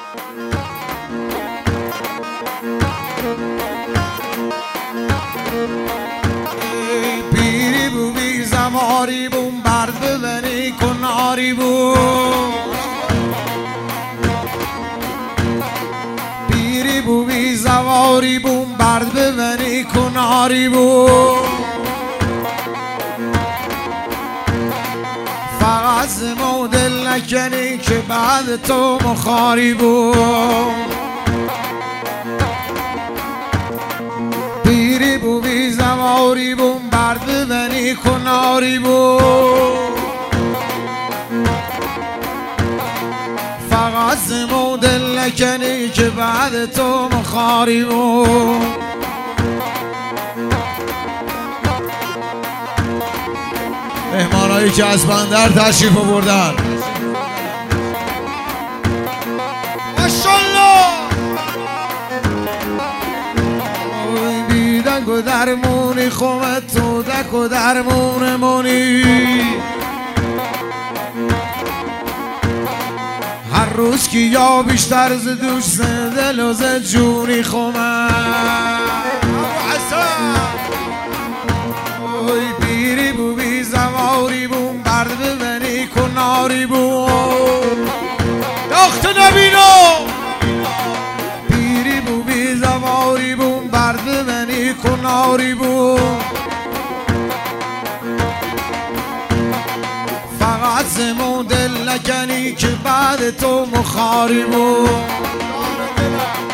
پیری بو بی زماری بوم برد ببنی کناری بوم پیری بو بی زماری بوم برد ببنی کناری بوم فقط زمو دل نکنی که بعد تو مخاری بوم پیری بو بی زماری بوم برد ببنی کناری بوم فقط زمو دل نکنی که بعد تو مخاری بوم مهمانایی که از بندر تشریف آوردن ماشاءالله بی دنگ و درمونی خومت تو دک و درمون مونی هر روز که یا بیشتر ز دوست دل و ز جونی خومت پیری بو بی زماری بوم برد ببنی کناری بوم داخت نبینو پیری بو بی زماری بوم برد ببنی کناری بوم فقط زمون دل نکنی که بعد تو مخاری بوم